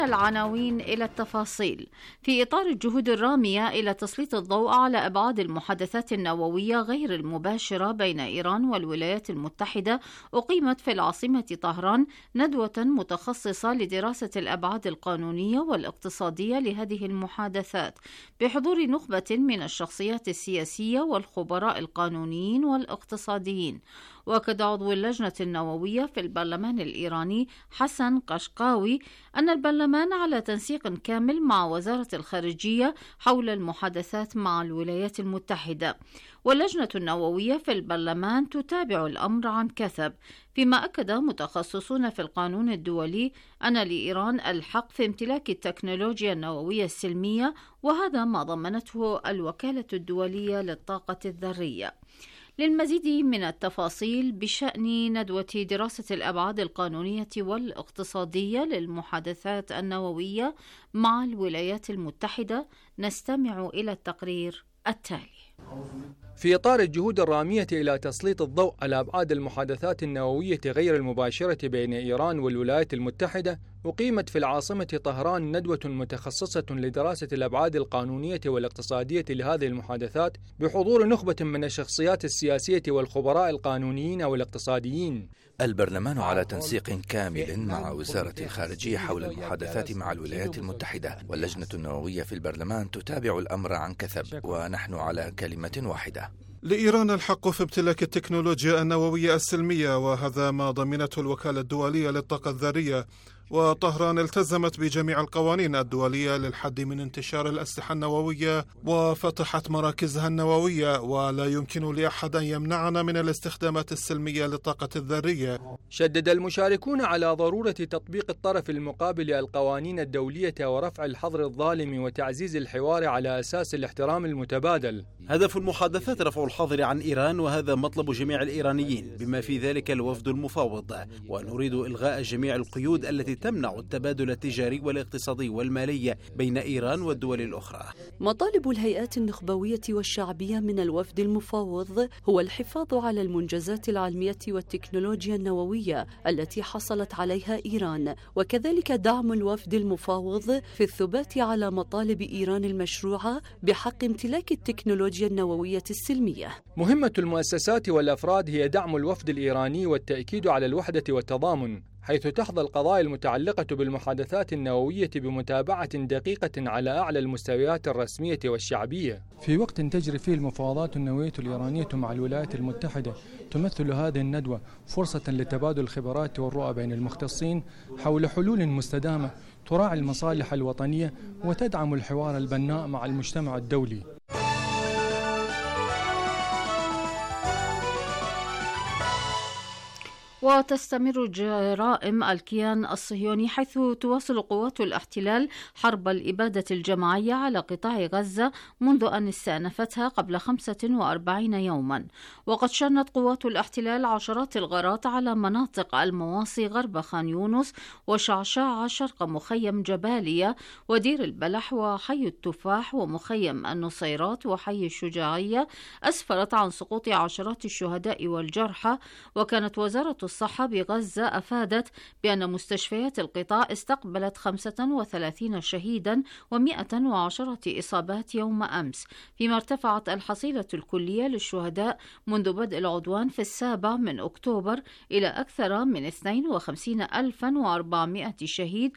العناوين إلى التفاصيل. في إطار الجهود الرامية إلى تسليط الضوء على أبعاد المحادثات النووية غير المباشرة بين إيران والولايات المتحدة، أقيمت في العاصمة طهران ندوة متخصصة لدراسة الأبعاد القانونية والاقتصادية لهذه المحادثات بحضور نخبة من الشخصيات السياسية والخبراء القانونيين والاقتصاديين. وأكد عضو اللجنة النووية في البرلمان الإيراني حسن قشقاوي أن البرلمان على تنسيق كامل مع وزارة الخارجية حول المحادثات مع الولايات المتحدة، واللجنة النووية في البرلمان تتابع الأمر عن كثب، فيما أكد متخصصون في القانون الدولي أن لإيران الحق في امتلاك التكنولوجيا النووية السلمية، وهذا ما ضمنته الوكالة الدولية للطاقة الذرية. للمزيد من التفاصيل بشأن ندوة دراسة الأبعاد القانونية والاقتصادية للمحادثات النووية مع الولايات المتحدة، نستمع إلى التقرير التالي. في إطار الجهود الرامية إلى تسليط الضوء على أبعاد المحادثات النووية غير المباشرة بين إيران والولايات المتحدة، أقيمت في العاصمة طهران ندوة متخصصة لدراسة الأبعاد القانونية والاقتصادية لهذه المحادثات بحضور نخبة من الشخصيات السياسية والخبراء القانونيين والاقتصاديين. البرلمان على تنسيق كامل مع وزارة الخارجية حول المحادثات مع الولايات المتحدة، واللجنة النووية في البرلمان تتابع الأمر عن كثب، ونحن على كلمة واحدة. لإيران الحق في امتلاك التكنولوجيا النووية السلمية، وهذا ما ضمنته الوكالة الدولية للطاقة الذرية، وطهران التزمت بجميع القوانين الدولية للحد من انتشار الأسلحة النووية وفتحت مراكزها النووية، ولا يمكن لأحد أن يمنعنا من الاستخدامات السلمية للطاقة الذرية. شدد المشاركون على ضرورة تطبيق الطرف المقابل القوانين الدولية ورفع الحظر الظالم وتعزيز الحوار على أساس الاحترام المتبادل. هدف المحادثات رفع الحظر عن إيران، وهذا مطلب جميع الإيرانيين بما في ذلك الوفد المفاوض، ونريد إلغاء جميع القيود التي تمنع التبادل التجاري والاقتصادي والمالي بين إيران والدول الأخرى. مطالب الهيئات النخبوية والشعبية من الوفد المفاوض هو الحفاظ على المنجزات العلمية والتكنولوجيا النووية التي حصلت عليها إيران، وكذلك دعم الوفد المفاوض في الثبات على مطالب إيران المشروعة بحق امتلاك التكنولوجيا النووية السلمية. مهمة المؤسسات والأفراد هي دعم الوفد الإيراني والتأكيد على الوحدة والتضامن، حيث تحظى القضايا المتعلقة بالمحادثات النووية بمتابعة دقيقة على أعلى المستويات الرسمية والشعبية. في وقت تجري فيه المفاوضات النووية الإيرانية مع الولايات المتحدة، تمثل هذه الندوة فرصة لتبادل الخبرات والرؤى بين المختصين حول حلول مستدامة تراعي المصالح الوطنية وتدعم الحوار البناء مع المجتمع الدولي. وتستمر جرائم الكيان الصهيوني، حيث تواصل قوات الاحتلال حرب الإبادة الجماعية على قطاع غزة منذ أن استأنفتها قبل 45 يوما. وقد شنت قوات الاحتلال عشرات الغارات على مناطق المواصي غرب خان يونس وشعشاع شرق مخيم جبالية ودير البلح وحي التفاح ومخيم النصيرات وحي الشجاعية، أسفرت عن سقوط عشرات الشهداء والجرحى. وكانت وزارة الصحة بغزة أفادت بأن مستشفيات القطاع استقبلت 35 شهيدا و110 إصابات يوم أمس، فيما ارتفعت الحصيلة الكلية للشهداء منذ بدء العدوان في 7 أكتوبر إلى أكثر من 52,400 شهيد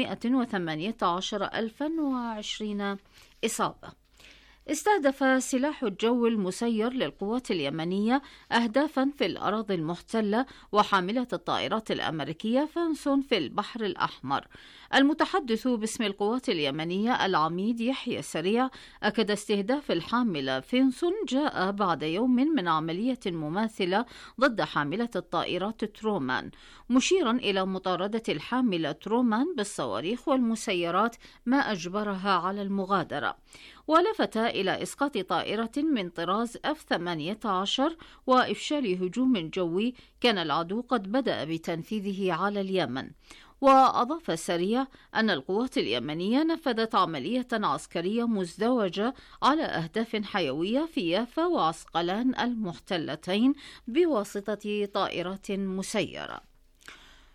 و118,020 إصابة. استهدف سلاح الجو المسير للقوات اليمنية أهدافا في الأراضي المحتلة وحاملة الطائرات الأمريكية فانسون في البحر الأحمر. المتحدث باسم القوات اليمنية العميد يحيى سريع أكد استهداف الحاملة فانسون جاء بعد يوم من عملية مماثلة ضد حاملة الطائرات ترومان، مشيرا إلى مطاردة الحاملة ترومان بالصواريخ والمسيرات ما أجبرها على المغادرة. ولفت إلى إسقاط طائرة من طراز F-18 وإفشال هجوم جوي كان العدو قد بدأ بتنفيذه على اليمن. وأضاف سريع أن القوات اليمنية نفذت عملية عسكرية مزدوجة على أهداف حيوية في يافا وعسقلان المحتلتين بواسطة طائرات مسيرة.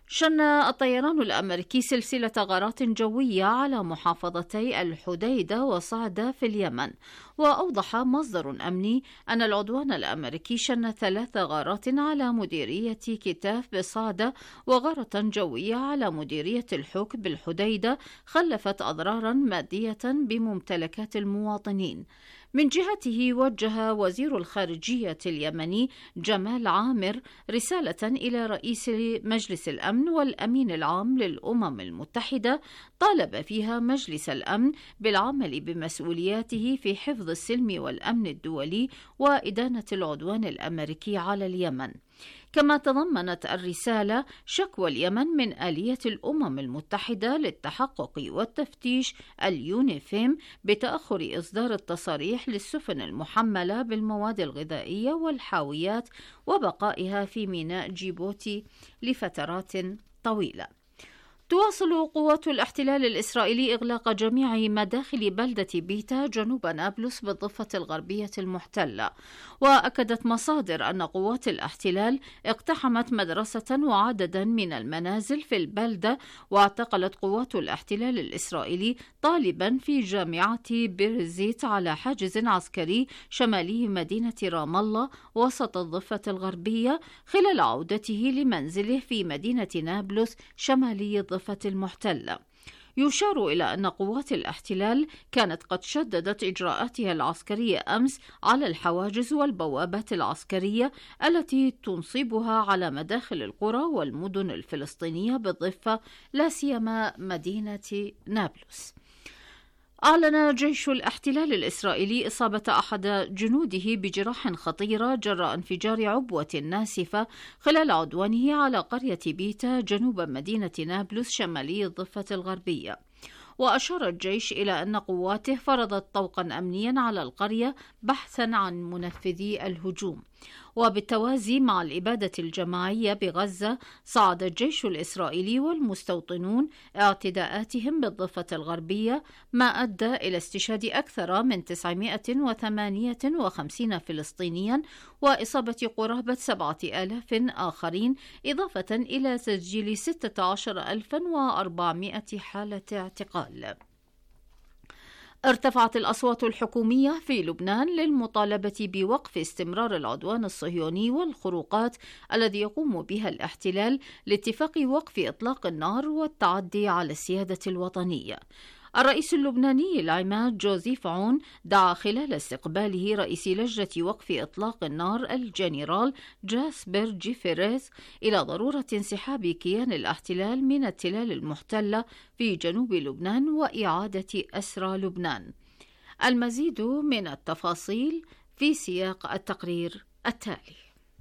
شن الطيران الأمريكي سلسلة غارات جوية على محافظتي الحديدة وصعدة في اليمن، وأوضح مصدر أمني أن العدوان الأمريكي شن 3 غارات على مديرية كتاف بصعدة وغارة جوية على مديرية الحوك بالحديدة خلفت أضرارا مادية بممتلكات المواطنين. من جهته وجه وزير الخارجية اليمني جمال عامر رسالة إلى رئيس مجلس الأمن والأمين العام للأمم المتحدة طالب فيها مجلس الأمن بالعمل بمسؤولياته في حفظ السلم والأمن الدولي وإدانة العدوان الأمريكي على اليمن. كما تضمنت الرسالة شكوى اليمن من آلية الأمم المتحدة للتحقق والتفتيش اليونيفيم بتأخر إصدار التصاريح للسفن المحملة بالمواد الغذائية والحاويات وبقائها في ميناء جيبوتي لفترات طويلة. تواصل قوات الاحتلال الإسرائيلي إغلاق جميع مداخل بلدة بيتا جنوب نابلس بالضفة الغربية المحتلة، وأكدت مصادر أن قوات الاحتلال اقتحمت مدرسة وعددا من المنازل في البلدة، واعتقلت قوات الاحتلال الإسرائيلي طالبا في جامعة بيرزيت على حاجز عسكري شمالي مدينة رام الله وسط الضفة الغربية خلال عودته لمنزله في مدينة نابلس شمالي الضفة المحتلة. يشار إلى أن قوات الاحتلال كانت قد شددت إجراءاتها العسكرية أمس على الحواجز والبوابات العسكرية التي تنصبها على مداخل القرى والمدن الفلسطينية بالضفة، لا سيما مدينة نابلس. أعلن جيش الاحتلال الإسرائيلي إصابة أحد جنوده بجراح خطيرة جراء انفجار عبوة ناسفة خلال عدوانه على قرية بيتا جنوب مدينة نابلس شمالي الضفة الغربية. وأشار الجيش إلى أن قواته فرضت طوقا أمنيا على القرية بحثا عن منفذي الهجوم. وبالتوازي مع الإبادة الجماعية بغزة، صعد الجيش الإسرائيلي والمستوطنون اعتداءاتهم بالضفة الغربية، ما أدى إلى استشهاد أكثر من 958 فلسطينيا وإصابة قرابة 7,000 آخرين، إضافة إلى تسجيل 16,400 حالة اعتقال. ارتفعت الأصوات الحكومية في لبنان للمطالبة بوقف استمرار العدوان الصهيوني والخروقات الذي يقوم بها الاحتلال لاتفاق وقف إطلاق النار والتعدي على السيادة الوطنية. الرئيس اللبناني العماد جوزيف عون دعا خلال استقباله رئيس لجنة وقف إطلاق النار الجنرال جاسبر جيفيريز إلى ضرورة انسحاب كيان الاحتلال من التلال المحتلة في جنوب لبنان وإعادة أسرى لبنان. المزيد من التفاصيل في سياق التقرير التالي.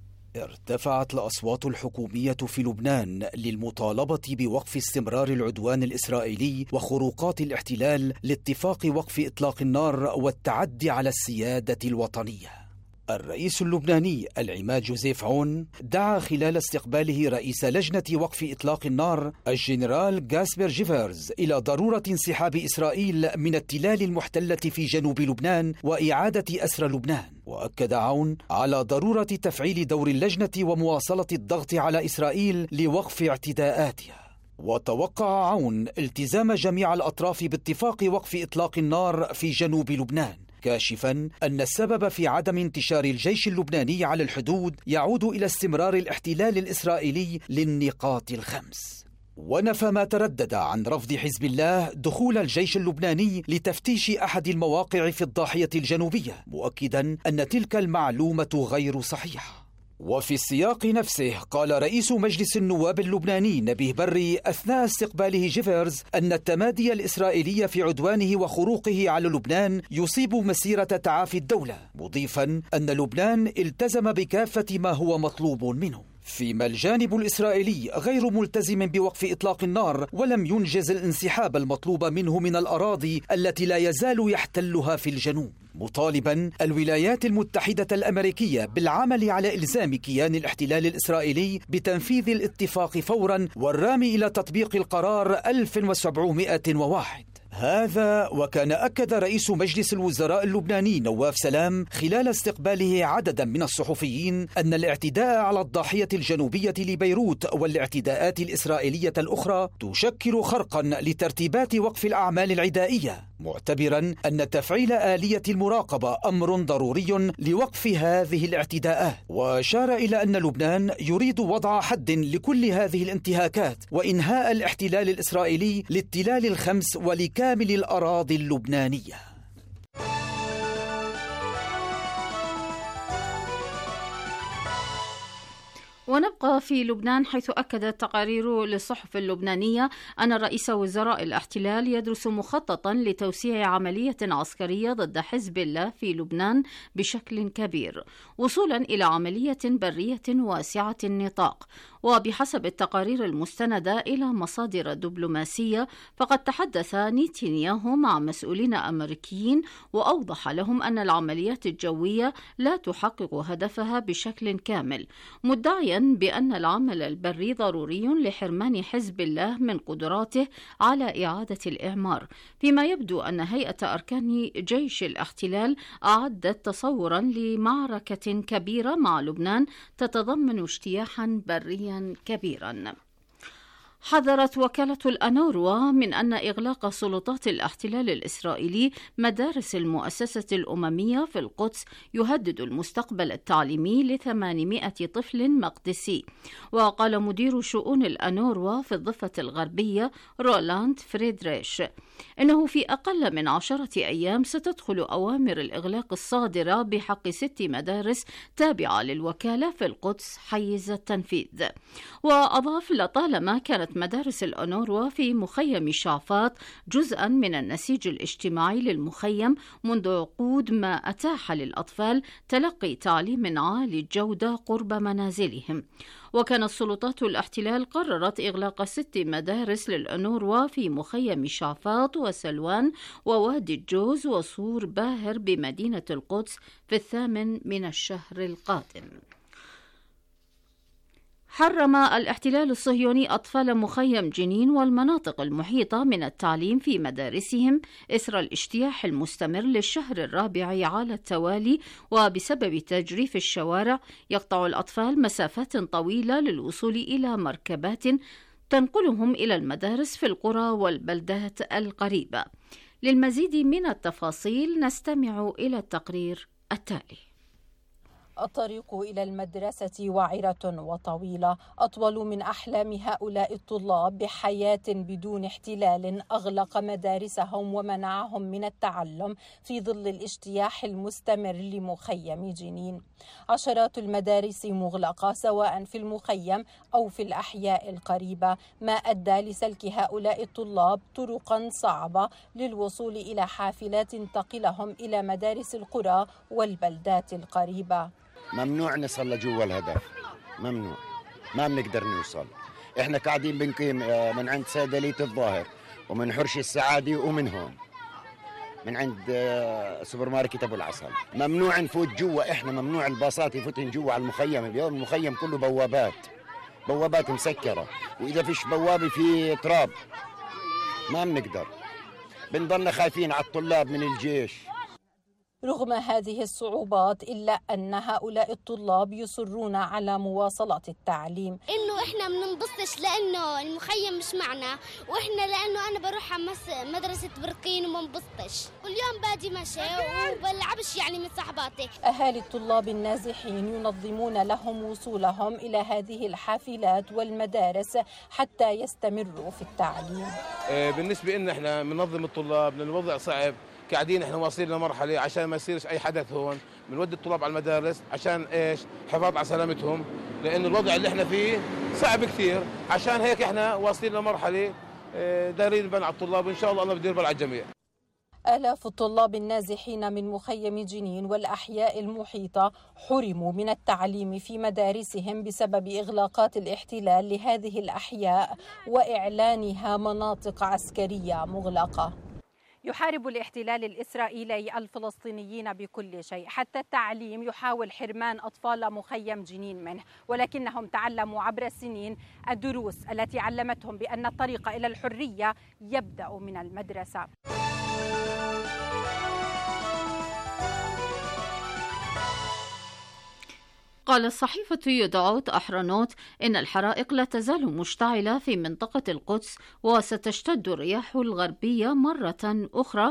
ارتفعت الأصوات الحكومية في لبنان للمطالبة بوقف استمرار العدوان الإسرائيلي وخروقات الاحتلال لاتفاق وقف إطلاق النار والتعدي على السيادة الوطنية. الرئيس اللبناني العماد جوزيف عون دعا خلال استقباله رئيس لجنة وقف إطلاق النار الجنرال جاسبر جيفيرز إلى ضرورة انسحاب إسرائيل من التلال المحتلة في جنوب لبنان وإعادة أسرى لبنان. وأكد عون على ضرورة تفعيل دور اللجنة ومواصلة الضغط على إسرائيل لوقف اعتداءاتها. وتوقع عون التزام جميع الأطراف باتفاق وقف إطلاق النار في جنوب لبنان، كاشفا أن السبب في عدم انتشار الجيش اللبناني على الحدود يعود إلى استمرار الاحتلال الإسرائيلي للنقاط الخمس. ونفى ما تردد عن رفض حزب الله دخول الجيش اللبناني لتفتيش أحد المواقع في الضاحية الجنوبية، مؤكدا أن تلك المعلومة غير صحيحة. وفي السياق نفسه قال رئيس مجلس النواب اللبناني نبيه بري أثناء استقباله جيفيرز أن التمادي الإسرائيلي في عدوانه وخروقه على لبنان يصيب مسيرة تعافي الدولة، مضيفا أن لبنان التزم بكافة ما هو مطلوب منه، فيما الجانب الإسرائيلي غير ملتزم بوقف إطلاق النار ولم ينجز الانسحاب المطلوب منه من الأراضي التي لا يزال يحتلها في الجنوب، مطالبا الولايات المتحدة الأمريكية بالعمل على إلزام كيان الاحتلال الإسرائيلي بتنفيذ الاتفاق فورا والرامي إلى تطبيق القرار 1701. هذا وكان أكد رئيس مجلس الوزراء اللبناني نواف سلام خلال استقباله عددا من الصحفيين أن الاعتداء على الضاحية الجنوبية لبيروت والاعتداءات الإسرائيلية الأخرى تشكل خرقا لترتيبات وقف الأعمال العدائية، معتبرا أن تفعيل آلية المراقبة أمر ضروري لوقف هذه الاعتداءات. وأشار إلى أن لبنان يريد وضع حد لكل هذه الانتهاكات وإنهاء الاحتلال الإسرائيلي للتلال الخمس ولكامل الأراضي اللبنانية. ونبقى في لبنان، حيث أكدت تقارير للصحف اللبنانية أن رئيس وزراء الاحتلال يدرس مخططا لتوسيع عملية عسكرية ضد حزب الله في لبنان بشكل كبير، وصولا إلى عملية برية واسعة النطاق. وبحسب التقارير المستندة إلى مصادر دبلوماسية، فقد تحدث نتنياهو مع مسؤولين أمريكيين وأوضح لهم أن العمليات الجوية لا تحقق هدفها بشكل كامل، مدعيا بأن العمل البري ضروري لحرمان حزب الله من قدراته على إعادة الإعمار، فيما يبدو أن هيئة أركان جيش الاحتلال أعدت تصورا لمعركة كبيرة مع لبنان تتضمن اجتياحا بريا كبيرا. حذرت وكالة الأنوروا من أن إغلاق سلطات الاحتلال الإسرائيلي مدارس المؤسسة الأممية في القدس يهدد المستقبل التعليمي ل800 طفل مقدسي. وقال مدير شؤون الأنوروا في الضفة الغربية رولاند فريدريش إنه في أقل من 10 أيام ستدخل أوامر الإغلاق الصادرة بحق 6 مدارس تابعة للوكالة في القدس حيز التنفيذ. وأضاف: لطالما كانت مدارس الأنوروا في مخيم شعفاط جزءا من النسيج الاجتماعي للمخيم منذ عقود، ما أتاح للأطفال تلقي تعليم عالي الجودة قرب منازلهم. وكانت سلطات الاحتلال قررت إغلاق 6 مدارس للأنوروا في مخيم شعفاط وسلوان ووادي الجوز وصور باهر بمدينة القدس في 8 من الشهر القادم. حرم الاحتلال الصهيوني أطفال مخيم جنين والمناطق المحيطة من التعليم في مدارسهم إثر الاجتياح المستمر للشهر الرابع على التوالي، وبسبب تجريف الشوارع يقطع الأطفال مسافات طويلة للوصول إلى مركبات تنقلهم إلى المدارس في القرى والبلدات القريبة. للمزيد من التفاصيل نستمع إلى التقرير التالي. الطريق إلى المدرسة وعرة وطويلة، أطول من أحلام هؤلاء الطلاب بحياة بدون احتلال أغلق مدارسهم ومنعهم من التعلم في ظل الاجتياح المستمر لمخيم جنين. عشرات المدارس مغلقة سواء في المخيم أو في الأحياء القريبة، ما أدى لسلك هؤلاء الطلاب طرقا صعبة للوصول إلى حافلات تنقلهم إلى مدارس القرى والبلدات القريبة. ممنوع نصل لجوا الهدف، ممنوع، ما بنقدر نوصل. احنا قاعدين بنقيم من عند صيدلية الظاهر ومن حرش السعادي ومن هون من عند سوبر ماركت ابو العسل. ممنوع نفوت جوا، احنا ممنوع الباصات يفوتن جوا على المخيم. اليوم المخيم كله بوابات مسكرة، واذا فيش بوابة في تراب ما بنقدر. بنضلنا خايفين على الطلاب من الجيش. رغم هذه الصعوبات إلا أن هؤلاء الطلاب يصرون على مواصلة التعليم. إنه إحنا ما بننبسطش لأنه المخيم مش معنا، وإحنا لأنه أنا بروح على مدرسة برقين وما بنبسطش، واليوم بادي مشي وبلعبش يعني من صحباتي. أهالي الطلاب النازحين ينظمون لهم وصولهم إلى هذه الحافلات والمدارس حتى يستمروا في التعليم. بالنسبة لنا إحنا بننظم الطلاب لأن الوضع صعب، قاعدين احنا واصلين لمرحله عشان ما يصيرش اي حدث هون بنودي الطلاب على المدارس عشان ايش؟ حفاظ على سلامتهم، لان الوضع اللي احنا فيه صعب كثير. عشان هيك احنا واصلين لمرحله دايرين بال على الطلاب، وان شاء الله بدير بال على الجميع. آلاف الطلاب النازحين من مخيم جنين والأحياء المحيطة حرموا من التعليم في مدارسهم بسبب إغلاقات الاحتلال لهذه الأحياء وإعلانها مناطق عسكرية مغلقة. يحارب الاحتلال الإسرائيلي الفلسطينيين بكل شيء، حتى التعليم يحاول حرمان أطفال مخيم جنين منه، ولكنهم تعلموا عبر السنين الدروس التي علمتهم بأن الطريق إلى الحرية يبدأ من المدرسة. قال الصحيفة يدعوت أحرنوت إن الحرائق لا تزال مشتعلة في منطقة القدس، وستشتد الرياح الغربية مرة أخرى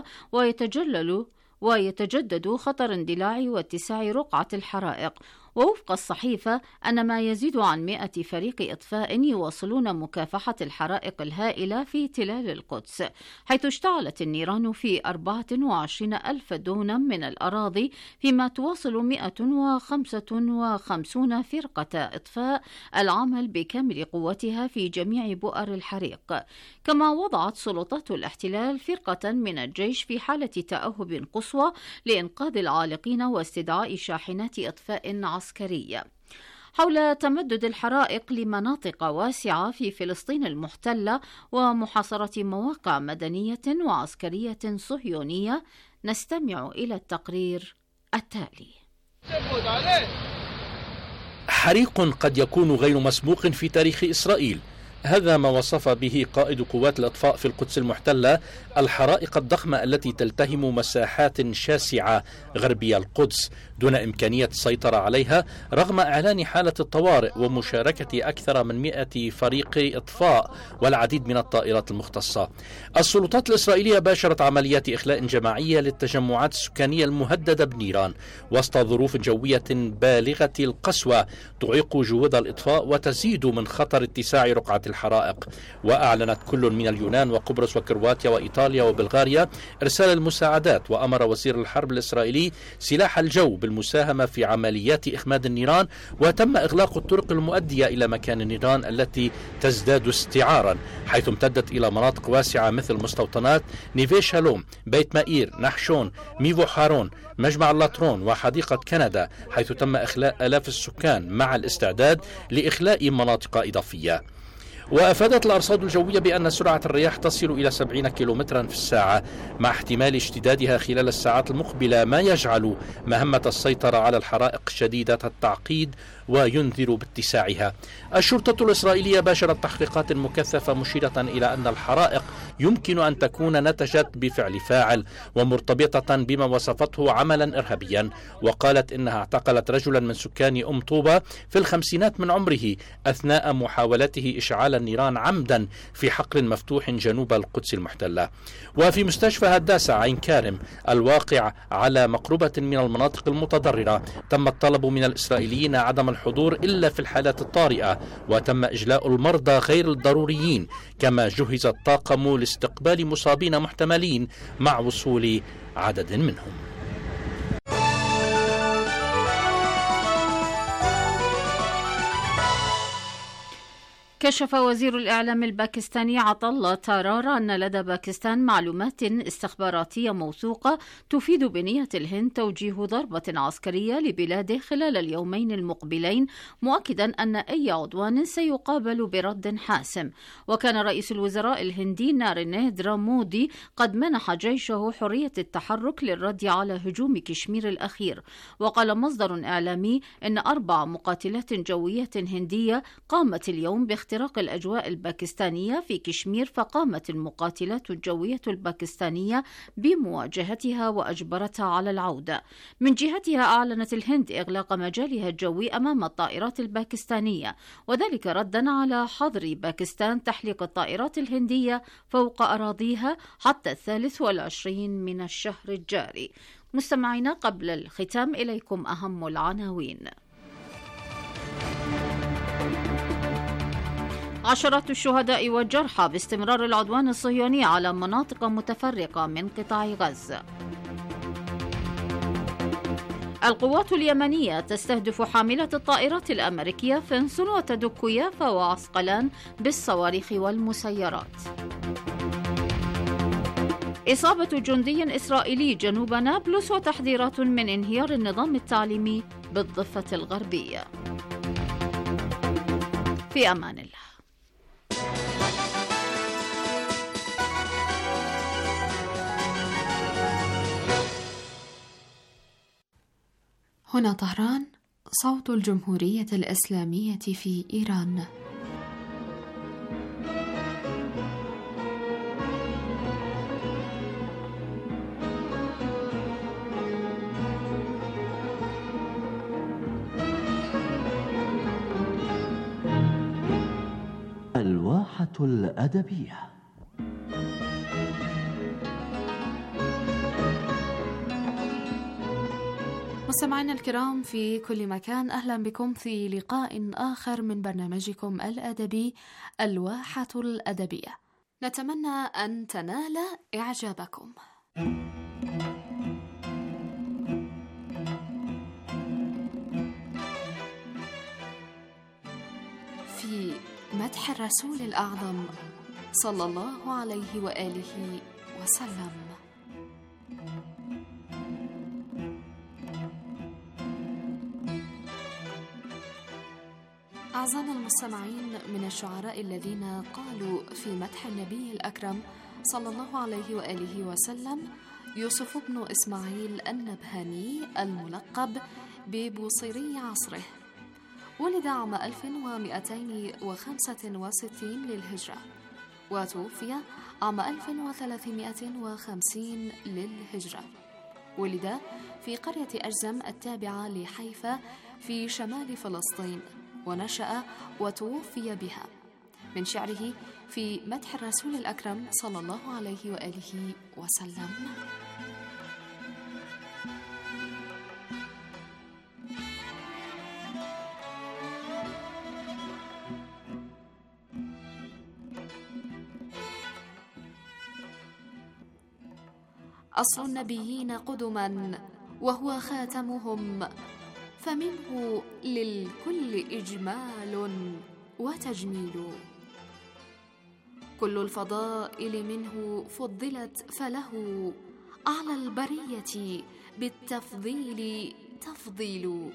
ويتجدد خطر اندلاع واتساع رقعة الحرائق. ووفق الصحيفة أن ما يزيد عن 100 فريق إطفاء يواصلون مكافحة الحرائق الهائلة في تلال القدس، حيث اشتعلت النيران في 24,000 دونم من الأراضي، فيما تواصل 155 فرقة إطفاء العمل بكامل قوتها في جميع بؤر الحريق. كما وضعت سلطات الاحتلال فرقة من الجيش في حالة تأهب قصوى لإنقاذ العالقين واستدعاء شاحنات إطفاء عسكرية. حول تمدد الحرائق لمناطق واسعة في فلسطين المحتلة ومحاصرة مواقع مدنية وعسكرية صهيونية، نستمع إلى التقرير التالي. حريق قد يكون غير مسبوق في تاريخ إسرائيل، هذا ما وصف به قائد قوات الإطفاء في القدس المحتلة الحرائق الضخمة التي تلتهم مساحات شاسعة غربي القدس دون إمكانية السيطرة عليها رغم إعلان حالة الطوارئ ومشاركة أكثر من 100 فريق إطفاء والعديد من الطائرات المختصة. السلطات الإسرائيلية باشرت عمليات إخلاء جماعية للتجمعات السكانية المهددة بنيران وسط ظروف جوية بالغة القسوة تعيق جهود الإطفاء وتزيد من خطر اتساع رقعة الحرائق. وأعلنت كل من اليونان وقبرص وكرواتيا وإيطاليا وبلغاريا إرسال المساعدات، وأمر وزير الحرب الإسرائيلي سلاح الجو بالمساهمة في عمليات إخماد النيران، وتم إغلاق الطرق المؤدية إلى مكان النيران التي تزداد استعارا، حيث امتدت إلى مناطق واسعة مثل مستوطنات نيفي شالوم، بيت مائير، نحشون، ميفو حارون، مجمع اللاترون وحديقة كندا، حيث تم إخلاء آلاف السكان مع الاستعداد لإخلاء مناطق إضافية. وأفادت الأرصاد الجوية بأن سرعة الرياح تصل إلى 70 كيلومترا في الساعة مع احتمال اشتدادها خلال الساعات المقبلة، ما يجعل مهمة السيطرة على الحرائق شديدة التعقيد وينذر باتساعها. الشرطة الإسرائيلية باشرت تحقيقات مكثفة مشيرة إلى أن الحرائق يمكن أن تكون نتجت بفعل فاعل ومرتبطة بما وصفته عملا إرهابيا، وقالت إنها اعتقلت رجلا من سكان أم طوبة في الخمسينات من عمره أثناء محاولته إشعال النيران عمدا في حقل مفتوح جنوب القدس المحتلة. وفي مستشفى هداسة عين كارم الواقع على مقربة من المناطق المتضررة تم الطلب من الإسرائيليين عدم الحضور إلا في الحالات الطارئة، وتم إجلاء المرضى غير الضروريين، كما جهز الطاقم لاستقبال مصابين محتملين مع وصول عدد منهم. كشف وزير الإعلام الباكستاني عطلة تارار أن لدى باكستان معلومات استخباراتية موثوقة تفيد بنية الهند توجيه ضربة عسكرية لبلاده خلال اليومين المقبلين، مؤكدا أن أي عدوان سيقابل برد حاسم. وكان رئيس الوزراء الهندي ناريندرا مودي قد منح جيشه حرية التحرك للرد على هجوم كشمير الأخير. وقال مصدر إعلامي أن 4 مقاتلات جوية هندية قامت اليوم باختراق الأجواء الباكستانية في كشمير، فقامت المقاتلات الجوية الباكستانية بمواجهتها وأجبرتها على العودة. من جهتها أعلنت الهند إغلاق مجالها الجوي أمام الطائرات الباكستانية، وذلك ردا على حظر باكستان تحليق الطائرات الهندية فوق أراضيها حتى 23 من الشهر الجاري. مستمعينا، قبل الختام إليكم أهم العناوين. عشرات الشهداء والجرحى باستمرار العدوان الصهيوني على مناطق متفرقة من قطاع غزة. القوات اليمنية تستهدف حاملة الطائرات الأمريكية فنسون وتدك يافا وعسقلان بالصواريخ والمسيرات. إصابة جندي إسرائيلي جنوب نابلس وتحذيرات من انهيار النظام التعليمي بالضفة الغربية. في أمان الله. هنا طهران، صوت الجمهورية الإسلامية في إيران. الواحة الأدبية. مستمعينا الكرام في كل مكان، أهلا بكم في لقاء آخر من برنامجكم الأدبي الواحة الأدبية. نتمنى أن تنال إعجابكم. في مدح الرسول الأعظم صلى الله عليه وآله وسلم. أعزائنا المستمعين، من الشعراء الذين قالوا في مدح النبي الأكرم صلى الله عليه وآله وسلم يوسف بن إسماعيل النبهاني الملقب ببوصيري عصره. ولد عام 1265 للهجرة، وتوفي عام 1350 للهجرة. ولد في قرية أجزم التابعة لحيفا في شمال فلسطين، ونشأ وتوفي بها. من شعره في مدح الرسول الأكرم صلى الله عليه وآله وسلم: أصل النبيين قدما وهو خاتمهم، فمنه للكل إجمال وتجميل. كل الفضائل منه فضلت، فله على البرية بالتفضيل تفضيل.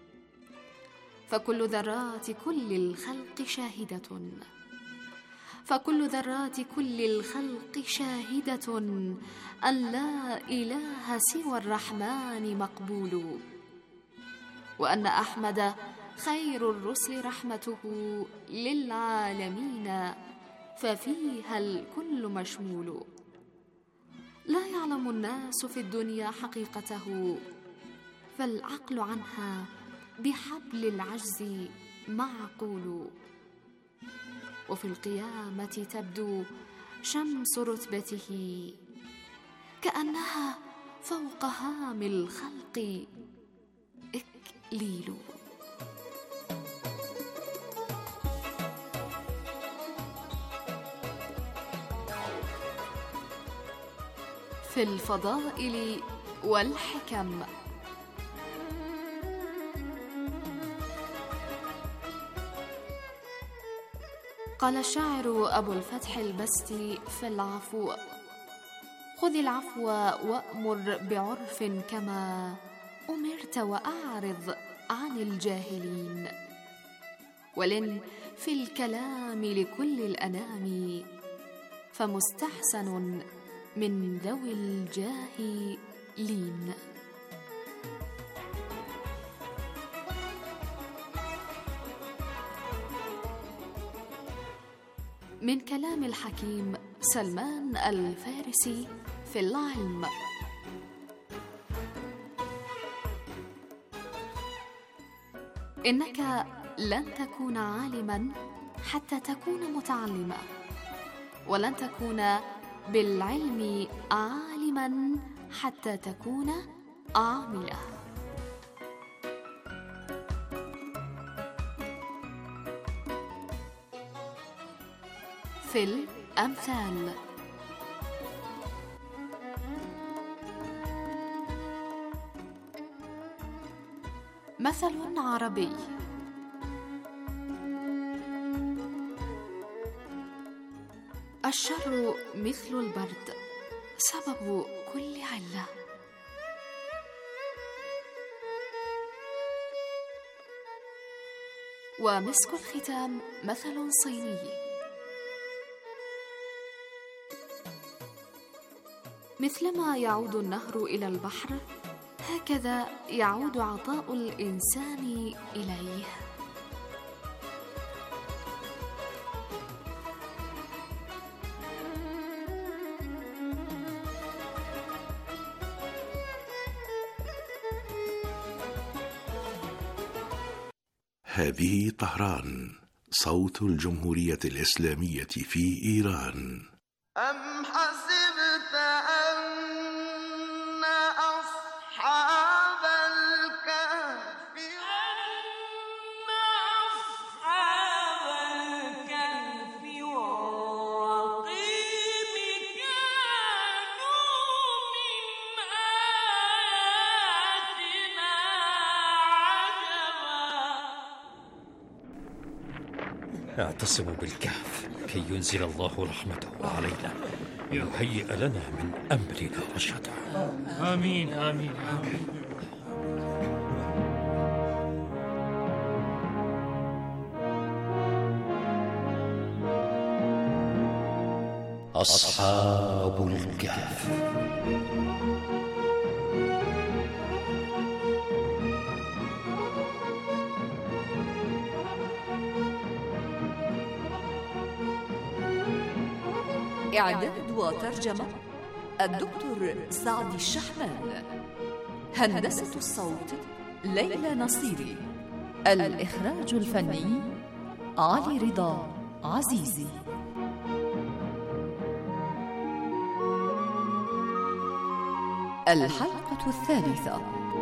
فكل ذرات كل الخلق شاهدة، فكل ذرات كل الخلق شاهدة أن لا إله سوى الرحمن مقبول، وأن أحمد خير الرسل رحمته للعالمين، ففيها الكل مشمول. لا يعلم الناس في الدنيا حقيقته، فالعقل عنها بحبل العجز معقول. وفي القيامة تبدو شمس رتبته، كأنها فوق هام الخلق إكليل. في الفضائل والحكم. قال الشاعر أبو الفتح البستي في العفو: خذ العفو وأمر بعرف كما أمرت، وأعرض عن الجاهلين. ولن في الكلام لكل الأنام، فمستحسن من ذوي الجاهلين. من كلام الحكيم سلمان الفارسي في العلم: إنك لن تكون عالما حتى تكون متعلما، ولن تكون بالعلم عالما حتى تكون عاملا. في الأمثال: مثل عربي: الشر مثل البرد، سبب كل علة. ومسك الختام مثل صيني: مثلما يعود النهر إلى البحر، وهكذا يعود عطاء الإنسان إليه. هذه طهران، صوت الجمهورية الإسلامية في إيران. أم حسبت أن أصحاب الكهف والرقيم اعتصموا بالكهف كي ينزل الله رحمته علينا ويهيئ لنا من أمرنا رشدا. آمين آمين آمين. أصحاب الكهف. إعداد وترجمة الدكتور سعد الشحمان. هندسة الصوت ليلى نصيري. الإخراج الفني علي رضا عزيزي. الحلقة الثالثة.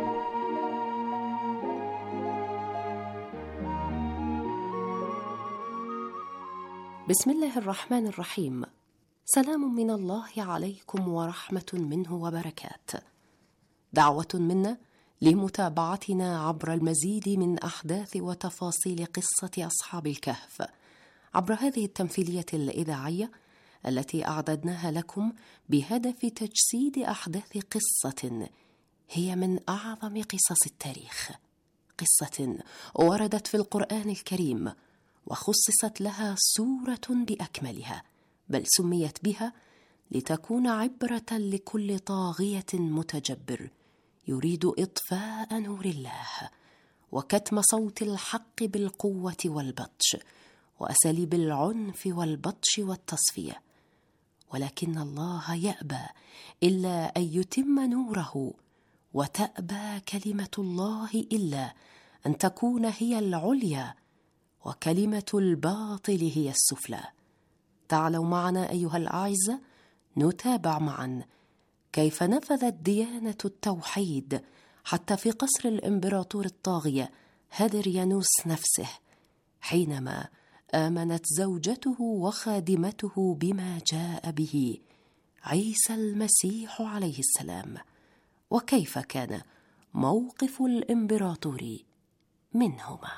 بسم الله الرحمن الرحيم. سلام من الله عليكم ورحمة منه وبركات. دعوة منا لمتابعتنا عبر المزيد من أحداث وتفاصيل قصة أصحاب الكهف عبر هذه التمثيلية الإذاعية التي أعددناها لكم بهدف تجسيد أحداث قصة هي من أعظم قصص التاريخ، قصة وردت في القرآن الكريم وخصصت لها سورة بأكملها، بل سميت بها لتكون عبرة لكل طاغية متجبر يريد إطفاء نور الله وكتم صوت الحق بالقوة والبطش وأساليب العنف والبطش والتصفية. ولكن الله يأبى إلا أن يتم نوره، وتأبى كلمة الله إلا أن تكون هي العليا وكلمة الباطل هي السفلى. تعالوا معنا أيها الأعزة نتابع معا كيف نفذت ديانة التوحيد حتى في قصر الإمبراطور الطاغية هادريانوس نفسه، حينما آمنت زوجته وخادمته بما جاء به عيسى المسيح عليه السلام، وكيف كان موقف الإمبراطور منهما.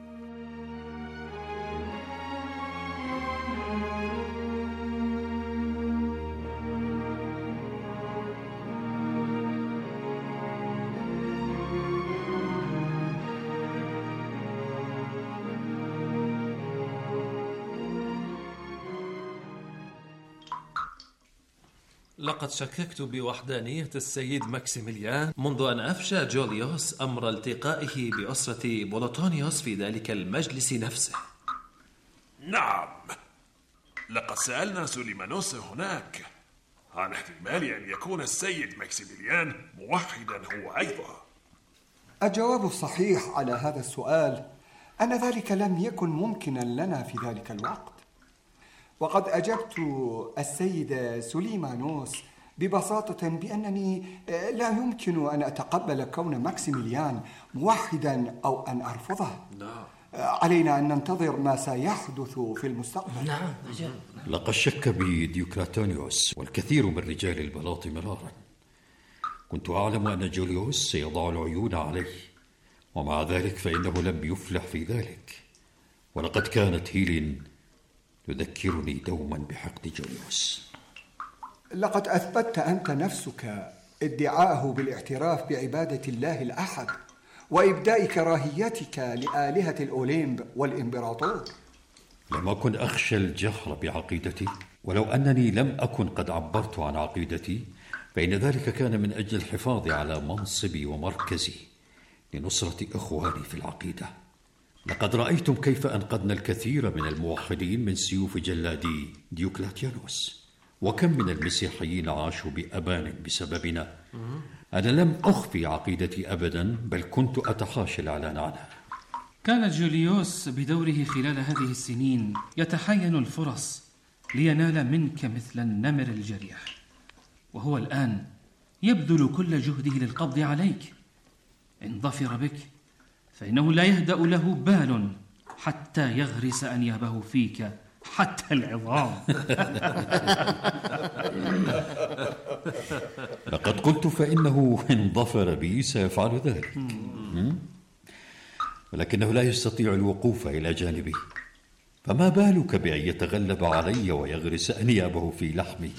لقد شككت بوحدانية السيد ماكسيميليان منذ أن أفشى جوليوس أمر التقائه بأسرة بولوتونيوس في ذلك المجلس نفسه. نعم، لقد سألنا سليمانوس هناك عن احتمال أن يكون السيد ماكسيميليان موحدا هو أيضا. الجواب الصحيح على هذا السؤال أن ذلك لم يكن ممكنا لنا في ذلك الوقت، وقد أجبت السيد سليمانوس ببساطة بأنني لا يمكن أن أتقبل كون ماكسيميليان موحدا أو أن أرفضه. علينا أن ننتظر ما سيحدث في المستقبل. لقد شك بي ديوكلاتونيوس والكثير من رجال البلاط مرارا. كنت أعلم أن جوليوس سيضع العيون عليه، ومع ذلك فإنه لم يفلح في ذلك. ولقد كانت هيلين تذكرني دوما بحقد جوليوس. لقد أثبتت أنت نفسك ادعاءه بالاعتراف بعبادة الله الأحد وإبداء كراهيتك لآلهة الأوليمب والإمبراطور. لم أكن أخشى الجهر بعقيدتي، ولو أنني لم أكن قد عبرت عن عقيدتي فإن ذلك كان من أجل الحفاظ على منصبي ومركزي لنصرة إخواني في العقيدة. لقد رأيتم كيف أنقذنا الكثير من الموحدين من سيوف جلادي ديوكلاتيانوس، وكم من المسيحيين عاشوا بأمان بسببنا. أنا لم أخفي عقيدتي أبدا، بل كنت أتحاشى الإعلان عنها. كان جوليوس بدوره خلال هذه السنين يتحين الفرص لينال منك مثل النمر الجريح، وهو الآن يبذل كل جهده للقبض عليك. إن ظفر بك فإنه لا يهدأ له بال حتى يغرس أنيابه فيك حتى العظام. لقد قلت فإنه إن ظفر بي سيفعل ذلك، ولكنه لا يستطيع الوقوف إلى جانبي، فما بالك بأن يتغلب علي ويغرس أنيابه في لحمي؟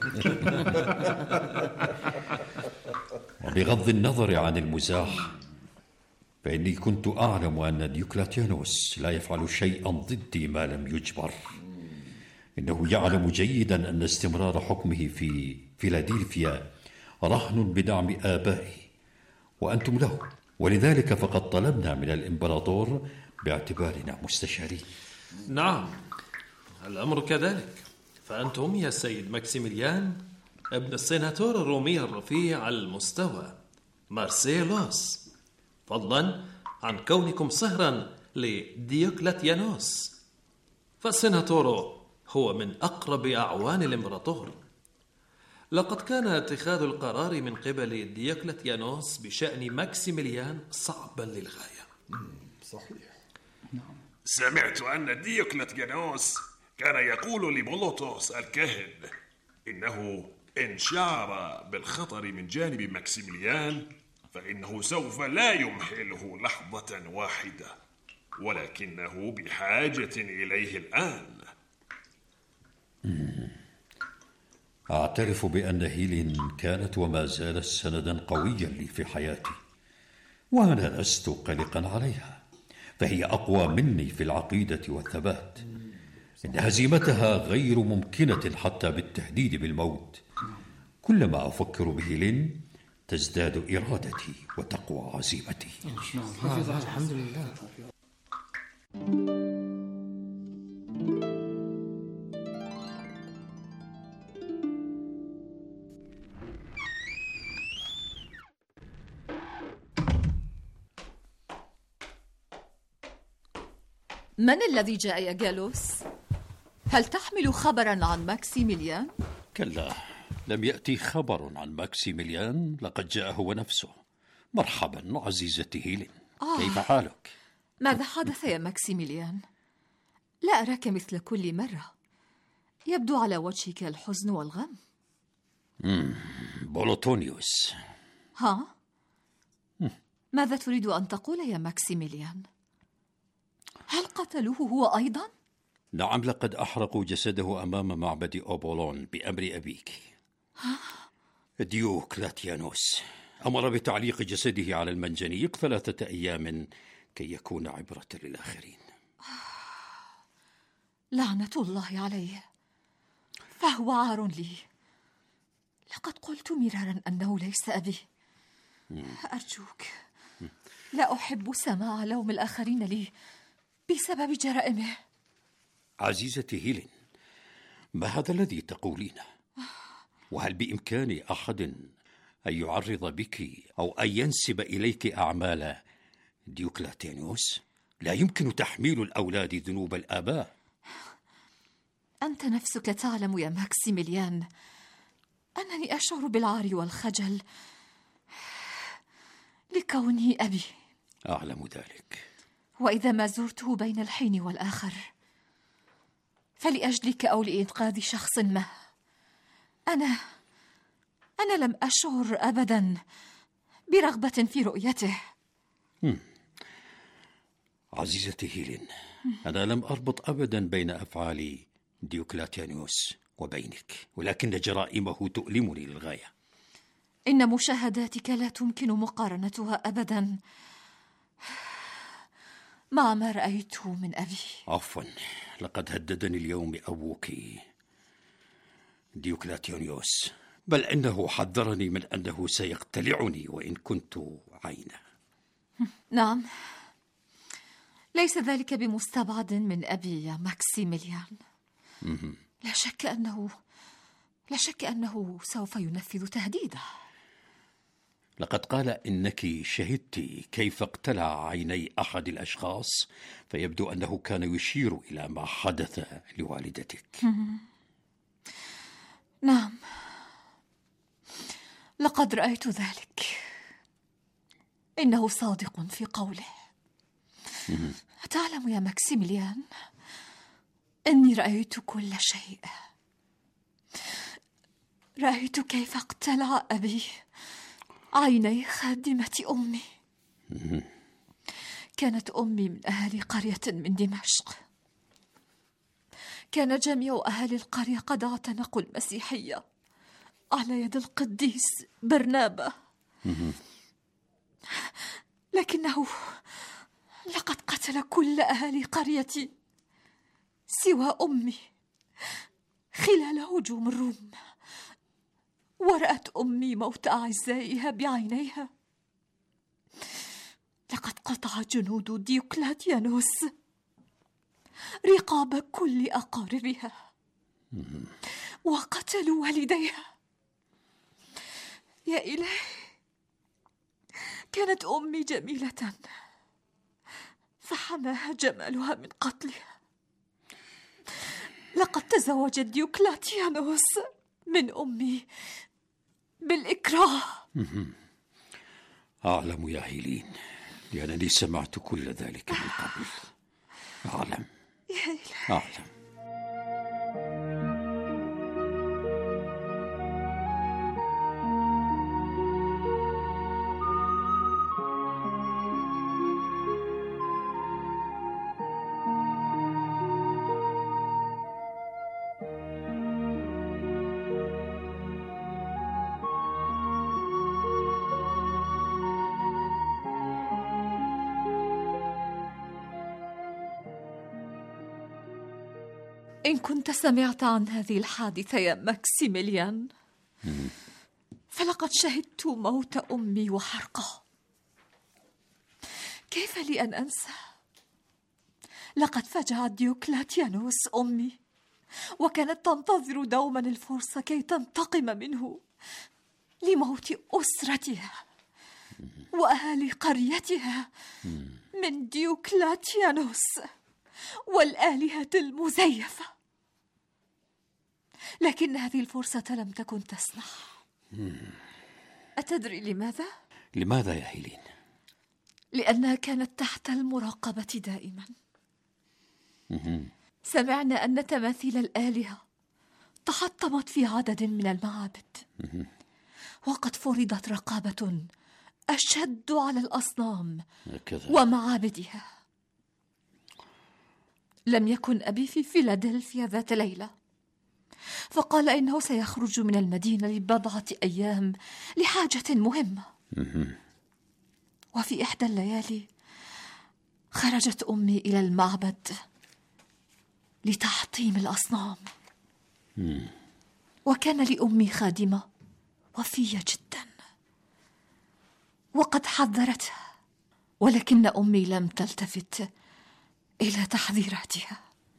وبغض النظر عن المزاح، فإني كنت أعلم أن ديوكلاتيانوس لا يفعل شيئا ضدي ما لم يجبر. إنه يعلم جيدا أن استمرار حكمه في فيلادلفيا رهن بدعم آبائي وأنتم له، ولذلك فقد طلبنا من الإمبراطور باعتبارنا مستشارين. نعم، الأمر كذلك. فأنتم يا سيد ماكسيميليان ابن السيناتور الرومي الرفيع المستوى مارسيلوس، فضلا عن كونكم صهرا لديوكلاتيانوس، فالسيناتور هو من أقرب أعوان الإمبراطور. لقد كان اتخاذ القرار من قبل ديوكلاتيانوس بشأن ماكسيميليان صعبا للغاية. صحيح. سمعت أن ديوكلاتيانوس كان يقول لبولوتوس الكاهن إنه إن شعر بالخطر من جانب ماكسيميليان فإنه سوف لا يمهله لحظة واحدة، ولكنه بحاجة إليه الآن. أعترف بأن هيلين كانت وما زالت سندا قويا لي في حياتي، وأنا لست قلقا عليها، فهي أقوى مني في العقيدة والثبات. إن هزيمتها غير ممكنة حتى بالتهديد بالموت. كلما أفكر بهيلين تزداد إرادتي وتقوى عزيمتي. الحمد لله. من الذي جاء يا جالوس؟ هل تحمل خبرا عن ماكسيميليان؟ كلا، لم يأتي خبر عن ماكسيميليان، لقد جاء هو نفسه. مرحبا عزيزتي هيلين، كيف حالك؟ ماذا حدث يا ماكسيميليان؟ لا أراك مثل كل مرة، يبدو على وجهك الحزن والغم. بولوتونيوس. ها؟ ماذا تريد أن تقول يا ماكسيميليان؟ هل قتلوه هو أيضا؟ نعم، لقد أحرقوا جسده أمام معبد أوبولون بأمر أبيك. ديوكلاتيانوس أمر بتعليق جسده على المنجنيق 3 أيام كي يكون عبرة للآخرين. لعنة الله عليه، فهو عار لي. لقد قلت مرارا أنه ليس أبي. أرجوك، لا أحب سماع لوم الآخرين لي بسبب جرائمه. عزيزتي هيلين، ما هذا الذي تقولينه؟ وهل بإمكان أحد أن يعرض بك أو أن ينسب إليك أعمال ديوكلاتيانوس؟ لا يمكن تحميل الأولاد ذنوب الآباء. أنت نفسك تعلم يا ماكسيميليان أنني أشعر بالعار والخجل لكوني أبي. أعلم ذلك. وإذا ما زرته بين الحين والآخر فلأجلك أو لإنقاذ شخص ما، أنا لم أشعر أبدا برغبة في رؤيته. عزيزتي هيلين، أنا لم أربط أبدا بين أفعال ديوكلاتيانوس وبينك، ولكن جرائمه تؤلمني للغاية. إن مشاهداتك لا تمكن مقارنتها أبدا مع ما رأيته من أبي. عفوا، لقد هددني اليوم أبوك ديوكلاتيانوس بل إنه حذرني من أنه سيقتلعني وإن كنت عينه. نعم، ليس ذلك بمستبعد من أبي يا ماكسيميليان. لا شك أنه سوف ينفذ تهديده. لقد قال إنك شهدت كيف اقتلع عيني أحد الأشخاص، فيبدو أنه كان يشير إلى ما حدث لوالدتك. نعم، لقد رأيت ذلك. إنه صادق في قوله. أتعلم يا ماكسيميليان أني رأيت كل شيء. رأيت كيف اقتلع أبي عيني خادمة أمي. كانت أمي من أهالي قرية من دمشق. كان جميع أهالي القرية قد اعتنقوا المسيحية على يد القديس برنابا، لكنه لقد قتل كل أهالي قريتي سوى أمي خلال هجوم الروم. ورأت أمي موت أعزائها بعينيها. لقد قطع جنود ديوكلاتيانوس رقاب كل أقاربها وقتلوا والديها. يا إلهي، كانت أمي جميلة فحماها جمالها من قتلها. لقد تزوج ديوكلاتيانوس من أمي بالإكراه. أعلم يا هيلين، لأنني سمعت كل ذلك من قبل. أعلم يا إلهي، أعلم. إن كنت سمعت عن هذه الحادثة يا ماكسيميليان فلقد شهدت موت أمي وحرقها. كيف لي أن أنسى؟ لقد فجع ديوكلاتيانوس أمي، وكانت تنتظر دوما الفرصة كي تنتقم منه لموت أسرتها وأهالي قريتها من ديوكلاتيانوس والآلهة المزيفة. لكن هذه الفرصة لم تكن تسنح. أتدري لماذا؟ لماذا يا هيلين؟ لأنها كانت تحت المراقبة دائما. سمعنا أن تماثيل الآلهة تحطمت في عدد من المعابد، وقد فرضت رقابة أشد على الأصنام ومعابدها. لم يكن أبي في فيلادلفيا ذات ليلة، فقال إنه سيخرج من المدينة لبضعة أيام لحاجة مهمة. وفي إحدى الليالي خرجت أمي إلى المعبد لتحطيم الأصنام. وكان لأمي خادمة وفية جدا، وقد حذرتها، ولكن أمي لم تلتفت إلى تحذيراتها.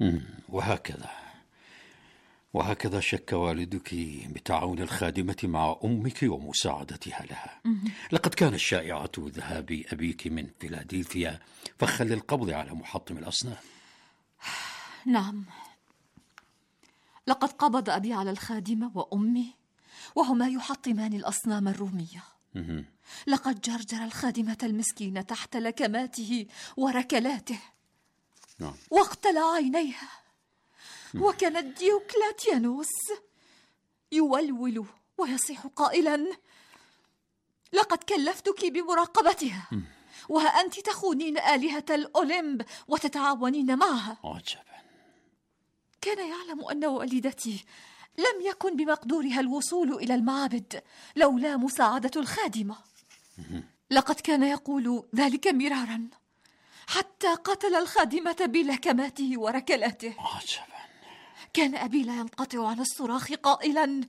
وهكذا شك والدك بتعاون الخادمة مع أمك ومساعدتها لها. لقد كانت شائعة ذهاب أبيك من فيلادلفيا فخ للقبض على محطم الأصنام. نعم، لقد قبض أبي على الخادمة وأمي وهما يحطمان الأصنام الرومية. لقد جرجر الخادمة المسكينة تحت لكماته وركلاته واقتلع عينيها. وكان ديوكلاتيانوس يولول ويصيح قائلا: لقد كلفتك بمراقبتها، وها أنت تخونين آلهة الأوليمب وتتعاونين معها. عجبا. كان يعلم أن والدتي لم يكن بمقدورها الوصول إلى المعابد لولا مساعدة الخادمة. لقد كان يقول ذلك مرارا حتى قتل الخادمة بلكماته وركلاته. عجبا. كان أبي لا ينقطع عن الصراخ قائلا: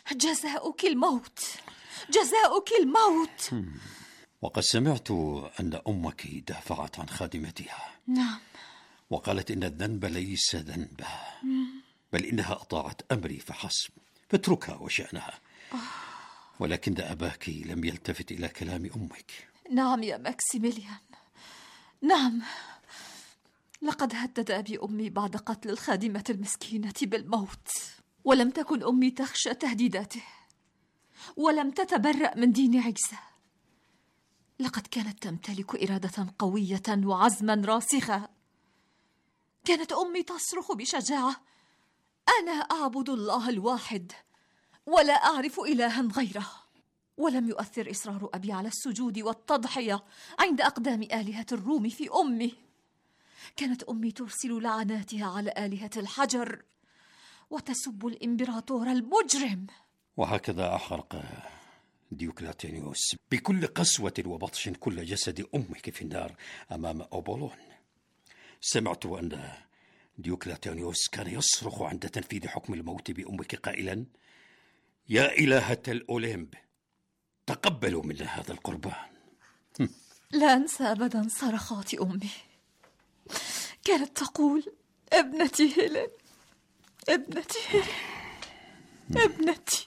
جزاؤك الموت، جزاؤك الموت. وقد سمعت أن أمك دافعت عن خادمتها. نعم. وقالت إن الذنب ليس ذنبها، بل إنها أطاعت أمري فحسب، فاتركها وشأنها. ولكن أباك لم يلتفت إلى كلام أمك. نعم يا ماكسيميليان، نعم. لقد هدد أبي أمي بعد قتل الخادمة المسكينة بالموت، ولم تكن أمي تخشى تهديداته، ولم تتبرأ من دين عيسى. لقد كانت تمتلك إرادة قوية وعزما راسخا. كانت أمي تصرخ بشجاعة: أنا أعبد الله الواحد ولا أعرف إلها غيره. ولم يؤثر إصرار أبي على السجود والتضحية عند أقدام آلهة الروم في أمي. كانت أمي ترسل لعناتها على آلهة الحجر وتسب الإمبراطور المجرم. وهكذا أحرق ديوكلاتينيوس بكل قسوة وبطش كل جسد أمك في النار أمام أبولون. سمعت أن ديوكلاتينيوس كان يصرخ عند تنفيذ حكم الموت بأمك قائلا: يا إلهة الأوليمب، تقبلوا منا هذا القربان. لا أنسى أبدا صرخات أمي. كانت تقول: ابنتي هيلين، ابنتي هيلين، ابنتي.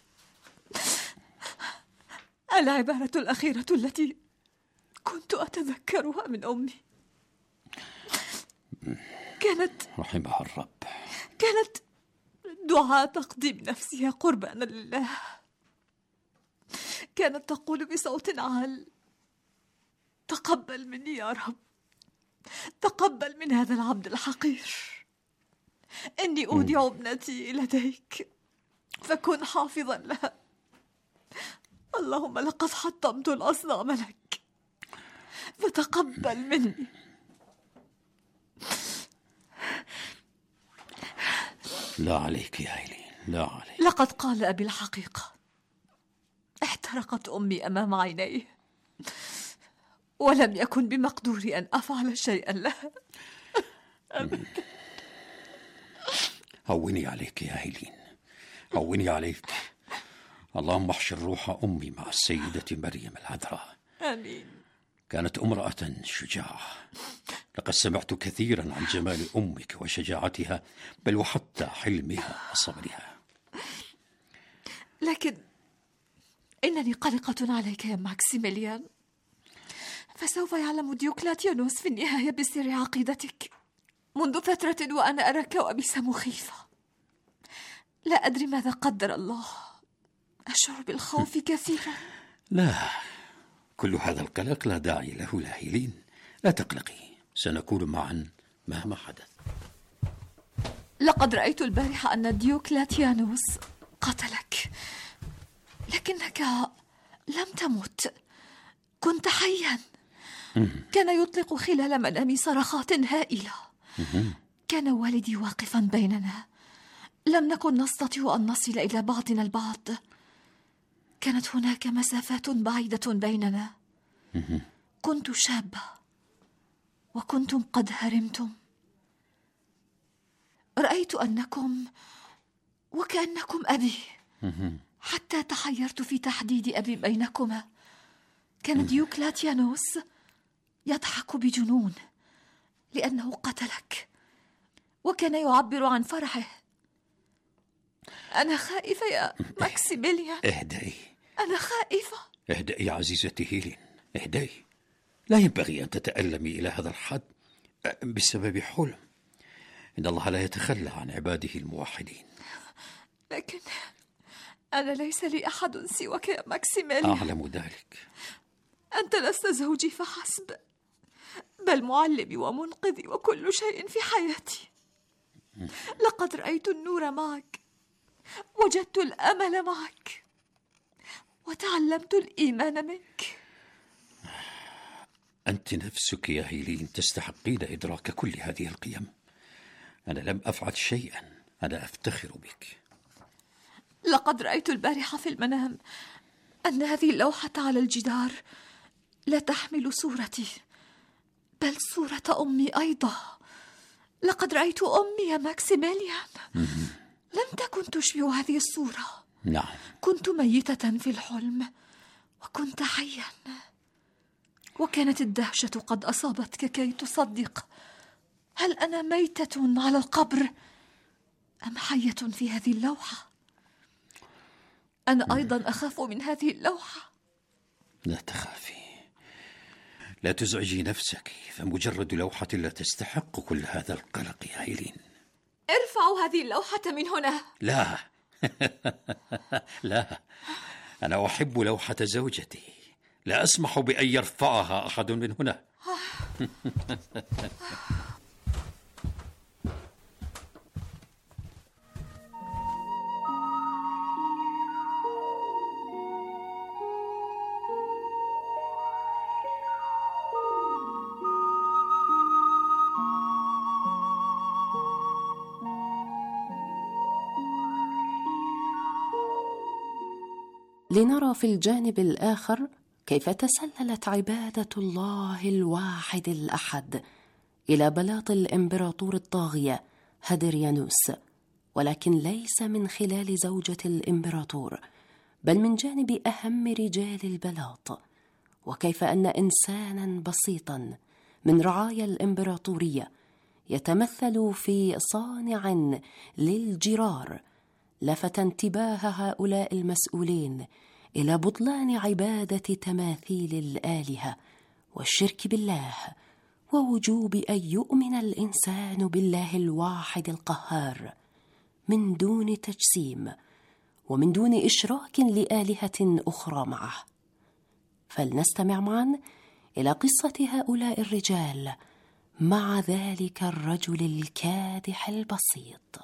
العبارة الأخيرة التي كنت أتذكرها من أمي كانت رحمها الرب، كانت دعاء تقديم نفسها قربانا لله. كانت تقول بصوت عال: تقبل مني يا رب، تقبل من هذا العبد الحقير. إني أودع ابنتي لديك، فكن حافظا لها. اللهم لقد حطمت الأصنام لك، فتقبل مني. لا عليك يا هيلين، لا عليك. لقد قال أبي الحقيقة. احترقت أمي أمام عينيه، ولم يكن بمقدوري أن أفعل شيئا لها. هوني عليك يا هيلين، هوني عليك. اللهم احشر روح أمي مع السيدة مريم العذراء. آمين. كانت امرأة شجاعة. لقد سمعت كثيرا عن جمال أمك وشجاعتها، بل وحتى حلمها وصبرها. لكن إنني قلقة عليك يا ماكسيميليان، فسوف يعلم ديوكلاتيانوس في النهاية بسر عقيدتك. منذ فترة وأنا أرى كوابيس مخيفة. لا أدري ماذا قدر الله. أشعر بالخوف كثيرا. لا، كل هذا القلق لا داعي له لا هيلين. لا تقلقي، سنكون معا مهما حدث. لقد رأيت البارحة أن ديوكلاتيانوس قتلك، لكنك لم تمت، كنت حيا. كان يطلق خلال منامي صرخات هائلة. كان والدي واقفا بيننا، لم نكن نستطيع أن نصل إلى بعضنا البعض. كانت هناك مسافات بعيدة بيننا. كنت شابة وكنتم قد هرمتم. رأيت أنكم وكأنكم أبي، حتى تحيرت في تحديد أبي بينكما. كان ديوكلاتيانوس يضحك بجنون لأنه قتلك، وكان يعبر عن فرحه. أنا خائفة يا ماكسيميليان. اهدئي. أنا خائفة. اهدئي عزيزتي هيلين، اهدئي. لا ينبغي أن تتألمي إلى هذا الحد بسبب حلم. إن الله لا يتخلى عن عباده الموحدين. لكن أنا ليس لي أحد سواك يا ماكسيميليان. أعلم ذلك. أنت لست زوجي فحسب، بل معلمي ومنقذي وكل شيء في حياتي. لقد رأيت النور معك، وجدت الأمل معك، وتعلمت الإيمان منك. أنت نفسك يا هيلين تستحقين إدراك كل هذه القيم. أنا لم أفعل شيئا، أنا أفتخر بك. لقد رأيت البارحة في المنام أن هذه اللوحة على الجدار لا تحمل صورتي، بل صورة أمي أيضا. لقد رأيت أمي يا ماكسيميليان، لم تكن تشبه هذه الصورة. نعم. كنت ميتة في الحلم وكنت حيا، وكانت الدهشة قد أصابتك كي تصدق. هل أنا ميتة على القبر أم حية في هذه اللوحة؟ أنا أيضا أخاف من هذه اللوحة. لا تخافي، لا تزعجي نفسك، فمجرد لوحة لا تستحق كل هذا القلق يا إيلين. ارفعوا هذه اللوحة من هنا. لا لا، أنا أحب لوحة زوجتي، لا أسمح بأن يرفعها أحد من هنا. لنرى في الجانب الآخر كيف تسللت عبادة الله الواحد الأحد إلى بلاط الإمبراطور الطاغية هادريانوس، ولكن ليس من خلال زوجة الإمبراطور، بل من جانب أهم رجال البلاط، وكيف أن إنسانا بسيطا من رعايا الإمبراطورية يتمثل في صانع للجرار لفت انتباه هؤلاء المسؤولين إلى بطلان عبادة تماثيل الآلهة والشرك بالله، ووجوب أن يؤمن الإنسان بالله الواحد القهار من دون تجسيم ومن دون إشراك لآلهة أخرى معه. فلنستمع معا إلى قصة هؤلاء الرجال مع ذلك الرجل الكادح البسيط.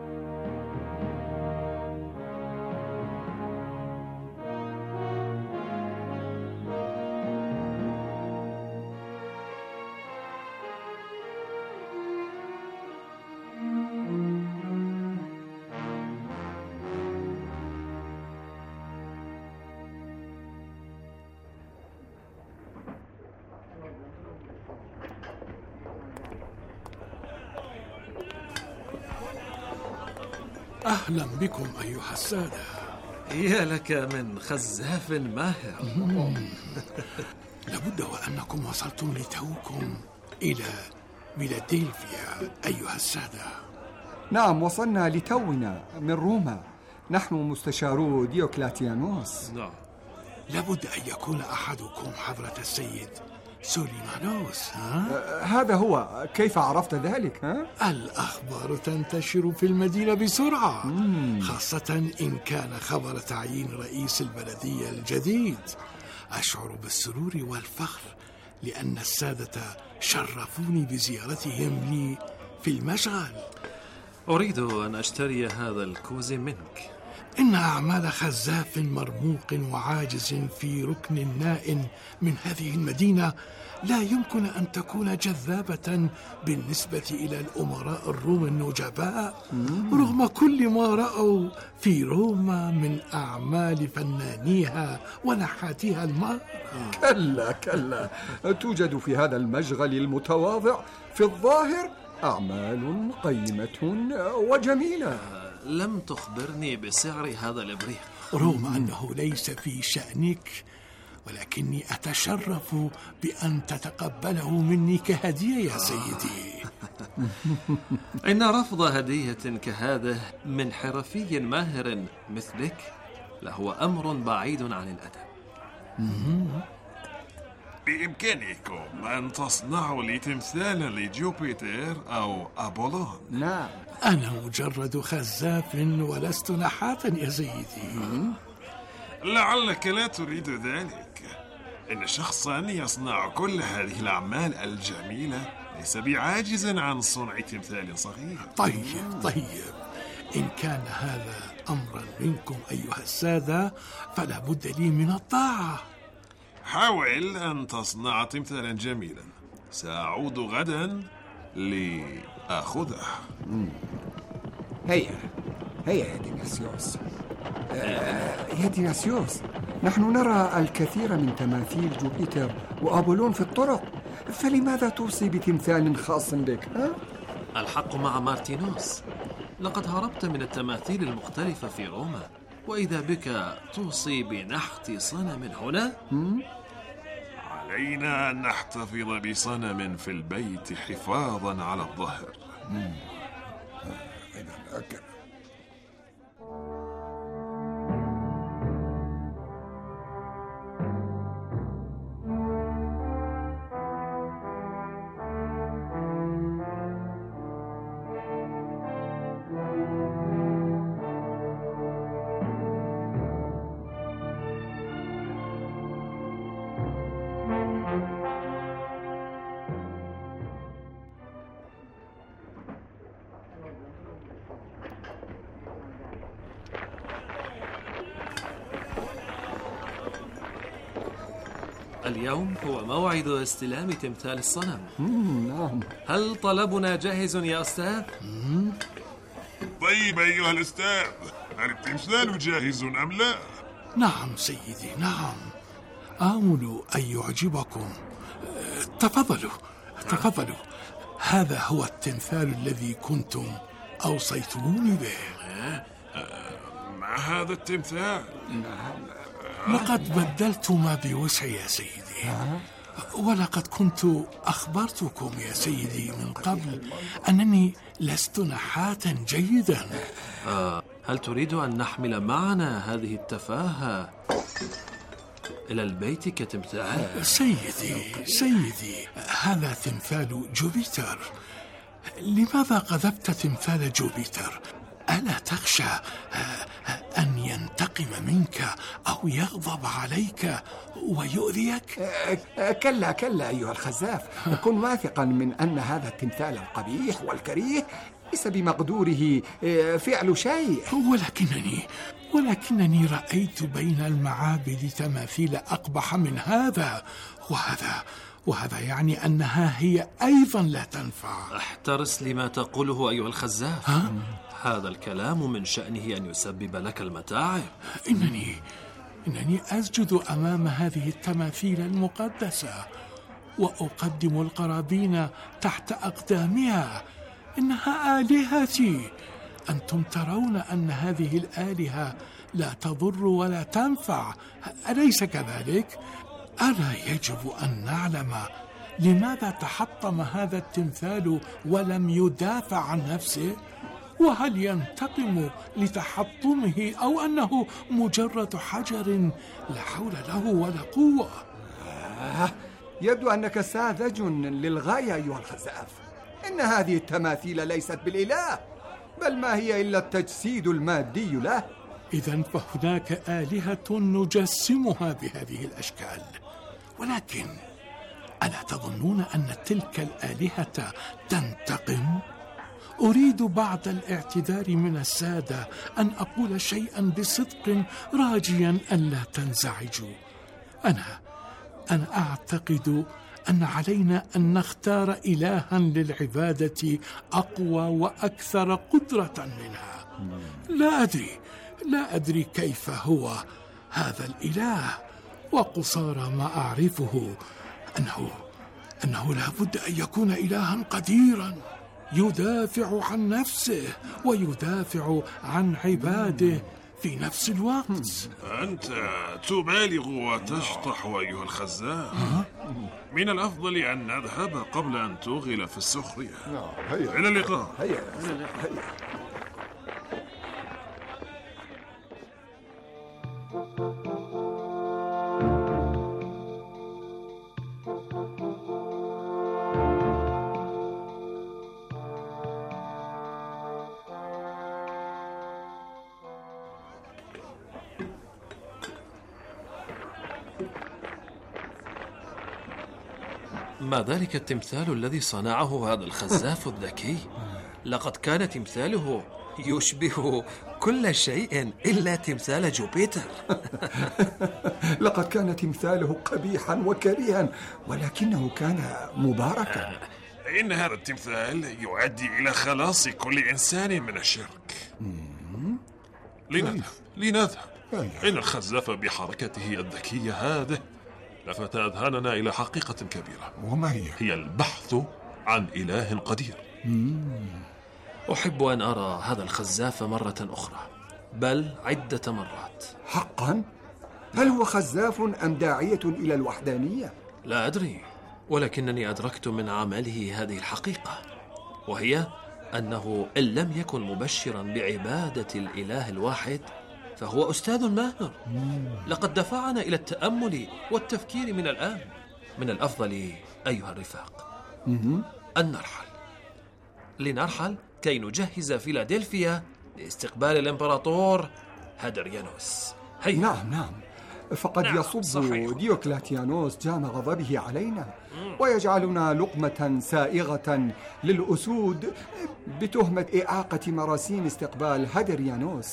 أهلا بكم أيها السادة. يا لك من خزاف ماهر. لابد وأنكم وصلتم لتوكم إلى فيلادلفيا أيها السادة. نعم، وصلنا لتونا من روما، نحن مستشارو ديوكلاتيانوس. نعم. لابد أن يكون أحدكم حضرة السيد سوليمانوس. هذا هو. كيف عرفت ذلك؟ الأخبار تنتشر في المدينة بسرعة، خاصة إن كان خبر تعيين رئيس البلدية الجديد. أشعر بالسرور والفخر لأن السادة شرفوني بزيارتهم لي في المشغل. أريد أن أشتري هذا الكوز منك. إن أعمال خزاف مرموق وعاجز في ركن نائٍ من هذه المدينة لا يمكن أن تكون جذابة بالنسبة إلى الأمراء الروم النجباء، رغم كل ما رأوا في روما من أعمال فنانيها ونحاتيها الماهرة. كلا كلا، توجد في هذا المشغل المتواضع في الظاهر أعمال قيمة وجميلة. لم تخبرني بسعر هذا الإبريق. رغم أنه ليس في شأنك، ولكني أتشرف بأن تتقبله مني كهدية يا سيدي. إن رفض هدية كهذه من حرفي ماهر مثلك لهو أمر بعيد عن الأدب. بإمكانكم أن تصنعوا لي تمثالا لجوبيتر أو أبولون. نعم. أنا مجرد خزاف ولست نحاتا يا سيدي. لعلك لا تريد ذلك. إن شخصا يصنع كل هذه الأعمال الجميلة ليس بعاجز عن صنع تمثال صغير. طيب، إن كان هذا أمرا منكم أيها السادة فلا بد لي من الطاعة. حاول أن تصنع تمثالا جميلا، سأعود غدا لأخذه. هيا يا ديناسيوس. يا ديناسيوس، نحن نرى الكثير من تماثيل جوبيتر وأبولون في الطرق، فلماذا توصي بتمثال خاص بك؟ الحق مع مارتينوس، لقد هربت من التماثيل المختلفة في روما، وإذا بك توصي بنحت صنم هنا؟ علينا أن نحتفظ بصنم في البيت حفاظا على الظهر. اليوم هو موعد استلام تمثال الصنم. نعم. هل طلبنا جاهز يا أستاذ؟ طيب أيها الأستاذ، هل التمثال جاهز أم لا؟ نعم سيدي، نعم. آمل أن يعجبكم. تفضلوا تفضلوا، هذا هو التمثال الذي كنتم أوصيتموني به. ما هذا التمثال؟ لقد بدلت ما بوسعي يا سيدي، ولقد كنت أخبرتكم يا سيدي من قبل أنني لست نحاتا جيدا. هل تريد أن نحمل معنا هذه التفاهة إلى البيت كتمثال؟ سيدي، هذا تمثال جوبيتر. لماذا قذفت تمثال جوبيتر؟ ألا تخشى أن ينتقم منك أو يغضب عليك ويؤذيك؟ كلا أيها الخزاف، كن واثقا من أن هذا التمثال القبيح والكريه ليس بمقدوره فعل شيء. ولكنني رأيت بين المعابد تماثيل أقبح من هذا، وهذا يعني أنها هي أيضا لا تنفع. احترس لما تقوله أيها الخزاف. هذا الكلام من شأنه أن يسبب لك المتاعب. إنني أسجد أمام هذه التماثيل المقدسة وأقدم القرابين تحت أقدامها. إنها آلهتي. أنتم ترون أن هذه الآلهة لا تضر ولا تنفع، أليس كذلك؟ ألا يجب أن نعلم لماذا تحطم هذا التمثال ولم يدافع عن نفسه؟ وهل ينتقم لتحطمه أو أنه مجرد حجر لا حول له ولا قوة؟ يبدو أنك ساذج للغاية أيها الخزاف. إن هذه التماثيل ليست بالإله، بل ما هي إلا التجسيد المادي له. إذن فهناك آلهة نجسمها بهذه الأشكال، ولكن ألا تظنون أن تلك الآلهة تنتقم؟ أريد بعد الاعتذار من السادة أن أقول شيئا بصدق راجيا ألا تنزعجوا. أنا أعتقد أن علينا أن نختار إلها للعبادة أقوى وأكثر قدرة منها. لا أدري كيف هو هذا الإله، وقصارى ما أعرفه أنه لا بد أن يكون إلها قديرا يدافع عن نفسه ويدافع عن عباده في نفس الوقت. أنت تبالغ وتشطح أيها الخزاف. من الأفضل أن نذهب قبل أن توغل في السخرية. إلى اللقاء. هيا. ما ذلك التمثال الذي صنعه هذا الخزاف الذكي؟ لقد كان تمثاله يشبه كل شيء إلا تمثال جوبيتر. لقد كان تمثاله قبيحا وكريها، ولكنه كان مباركا. إن هذا التمثال يؤدي إلى خلاص كل إنسان من الشرك. لنذهب. إن الخزاف بحركته الذكية هذه لفت أذهاننا إلى حقيقة كبيرة. وما هي البحث عن إله قدير. أحب أن أرى هذا الخزاف مرة أخرى. بل عدة مرات. حقا؟ هل هو خزاف أم داعية إلى الوحدانية؟ لا أدري، ولكنني أدركت من عمله هذه الحقيقة، وهي أنه إن لم يكن مبشرا بعبادة الإله الواحد فهو أستاذ ماهر. لقد دفعنا إلى التأمل والتفكير من الآن. من الأفضل أيها الرفاق أن لنرحل كي نجهز فيلادلفيا لاستقبال الإمبراطور هادريانوس. هيا. نعم، فقد يصب ديوكلاتيانوس جام غضبه علينا ويجعلنا لقمة سائغة للأسود بتهمة إعاقة مراسيم استقبال هادريانوس.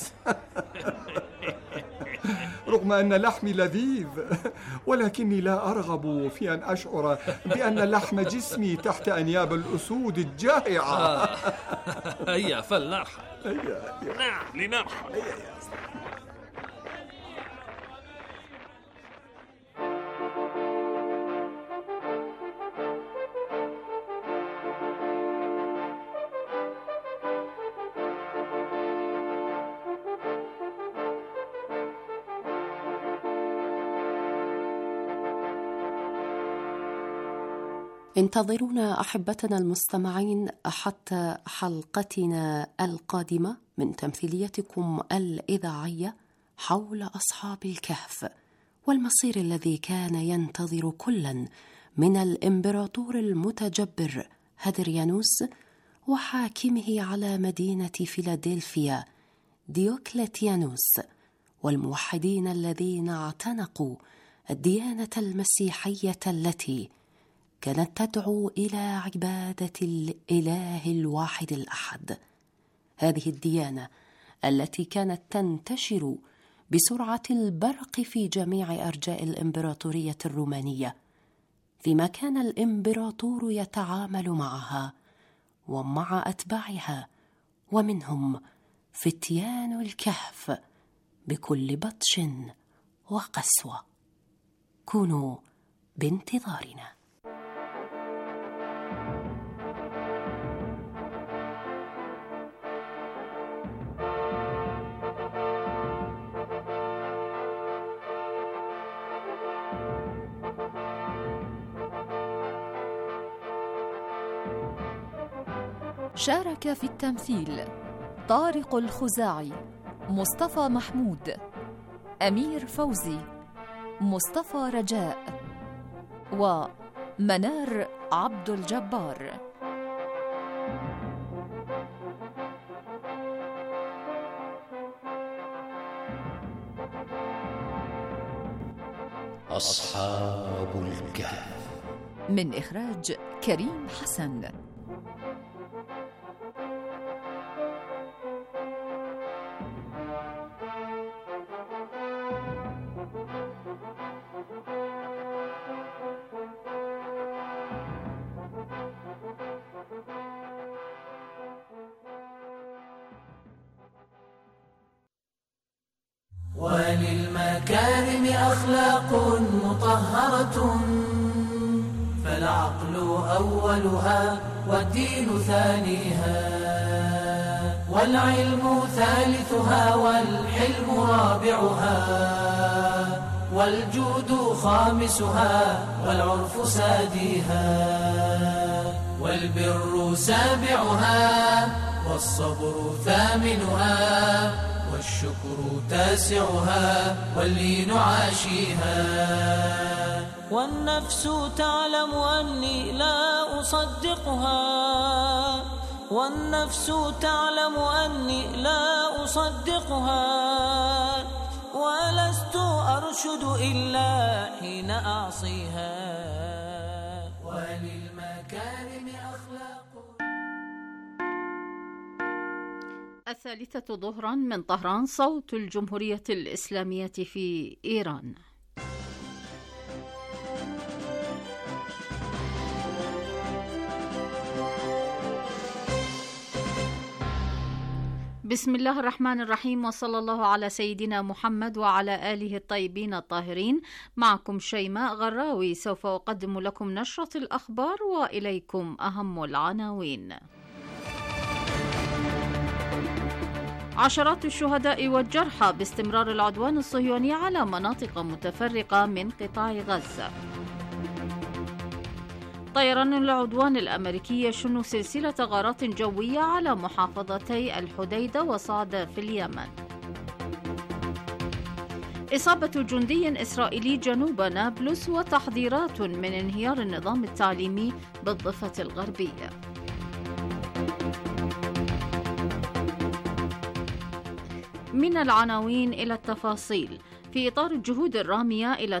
رغم أن لحمي لذيذ، ولكني لا أرغب في أن أشعر بأن لحم جسمي تحت أنياب الأسود الجائعة. هيا فلنرحل. نعم لنرحل. انتظرونا أحبتنا المستمعين حتى حلقتنا القادمة من تمثيليتكم الإذاعية حول أصحاب الكهف والمصير الذي كان ينتظر كلا من الإمبراطور المتجبر هادريانوس وحاكمه على مدينة فيلادلفيا ديوكليتيانوس والموحدين الذين اعتنقوا الديانة المسيحية التي كانت تدعو إلى عبادة الإله الواحد الأحد. هذه الديانة التي كانت تنتشر بسرعة البرق في جميع أرجاء الإمبراطورية الرومانية، فيما كان الإمبراطور يتعامل معها ومع أتباعها ومنهم فتيان الكهف بكل بطش وقسوة. كونوا بانتظارنا. شارك في التمثيل طارق الخزاعي، مصطفى محمود، أمير فوزي، مصطفى رجاء، ومنار عبد الجبار. أصحاب الكهف من إخراج كريم حسن. وللمكارم أخلاق مطهرة، فالعقل أولها والدين ثانيها، والعلم ثالثها والحلم رابعها، والجود خامسها والعرف ساديها، والبر سابعها والصبر ثامنها، والشكر تاسعها واللين عاشيها. والنفس تعلم أني لا أصدقها، والنفس تعلم أني لا أصدقها، ولست أرشد إلا حين أعصيها. وللمكارم أخلاق. 3 ظهرا من طهران، صوت الجمهورية الإسلامية في إيران. بسم الله الرحمن الرحيم، وصلى الله على سيدنا محمد وعلى آله الطيبين الطاهرين. معكم شيماء غراوي، سوف أقدم لكم نشرة الأخبار وإليكم أهم العناوين. عشرات الشهداء والجرحى باستمرار العدوان الصهيوني على مناطق متفرقة من قطاع غزة. طيران العدوان الأمريكي يشن سلسلة غارات جوية على محافظتي الحديدة وصعدة في اليمن. إصابة جندي إسرائيلي جنوب نابلس وتحذيرات من انهيار النظام التعليمي بالضفة الغربية. من العناوين إلى التفاصيل. في إطار الجهود الرامية إلى